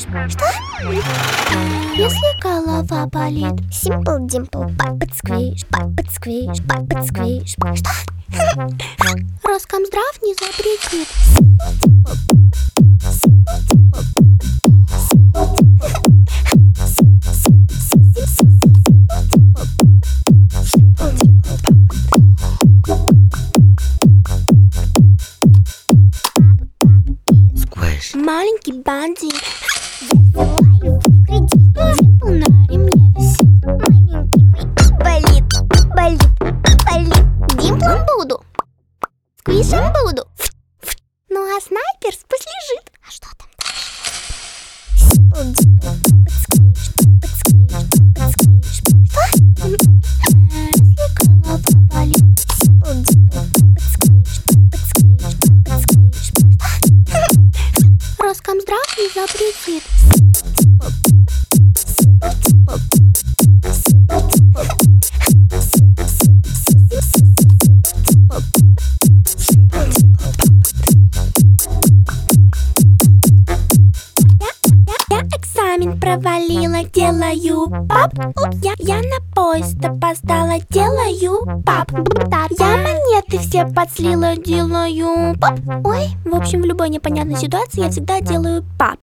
Что? Если голова болит, Simple Dimple, Puppet Squish, Puppet Squish, Puppet Squish. Что? Роскомздрав не запретит. Маленький бандит Димпл на ремне висит. Маленький болит. Димплом буду, сквишем буду. Ну а снайперс пусть лежит. А что там дальше? Если голова болит, Роскомздрав не запретит. Я экзамен провалила, делаю пап. Я на поезд опоздала, делаю пап. Я монеты все подслила, делаю пап. Ой, в общем, в любой непонятной ситуации я всегда делаю пап.